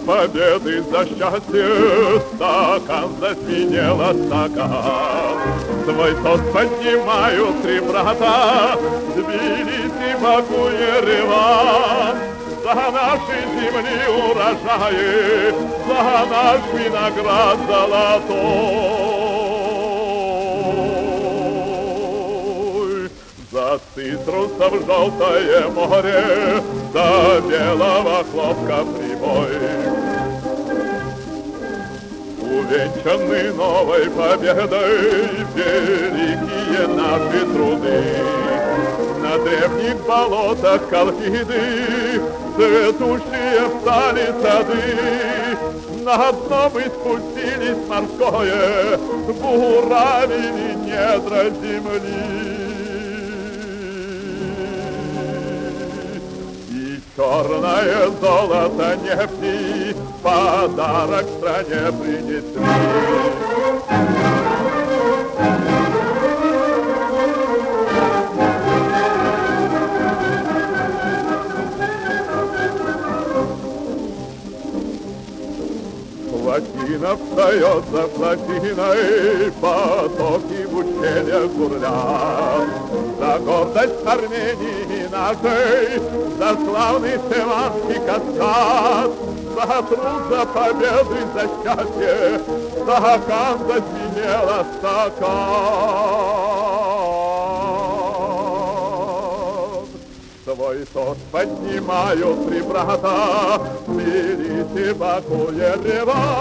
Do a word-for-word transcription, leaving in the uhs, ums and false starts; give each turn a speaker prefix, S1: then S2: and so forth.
S1: победы, за счастье, стакан зазвенела стакан. Свой тост поднимают три брата, Тбилиси, Баку, Ереван. За наши земли урожаи, за наш виноград золотой, за цитрусов желтое море, за белого хлопка прибой. Увенчаны новой победой великие наши труды. На древних болотах Колхиды цветущие встали сады. На дно мы спустились морское, буравили недра земли. И черное золото нефти подарок стране принесли. Плотина встает за плотиной, потоки в ущелье бурлят. За гордость Армении нашей, за славный Севанский каскад, за труд, за победу и за счастье, стакан зазвенела стакан. Свой тост поднимают три брата, Тбилиси, Баку, Ереван.